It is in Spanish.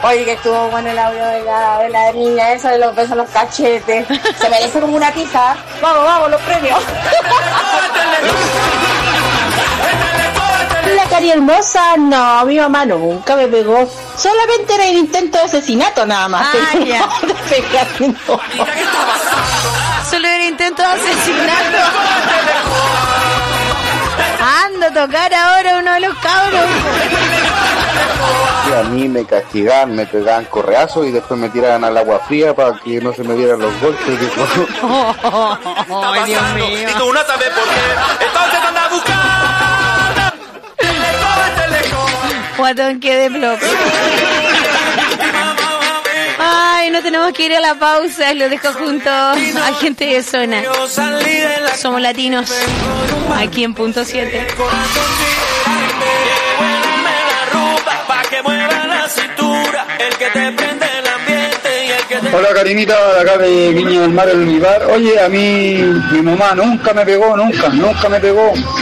Oye, que estuvo bueno el audio de la niña esa de los besos en los cachetes. Se merece como una pija. Vamos, los premios. La Cari hermosa, no, mi mamá nunca me pegó. Solamente era el intento de asesinato nada más. Ya. No. Solo era intento de asesinato. Anda a tocar ahora uno de los cabros. A mí me castigaban, me pegaban correazos y después me tiraban al agua fría para que no se me dieran los golpes. Oh, Dios mío. Y tú no sabes por qué. Entonces anda a buscar. Guatón, que de plop. Ay, no tenemos que ir a la pausa. Lo dejo junto a gente de zona. Somos latinos. Aquí en punto 7. Hola Karinita, de acá de Viña del Mar, el Vivar. Oye, a mí mi mamá nunca me pegó, nunca me pegó.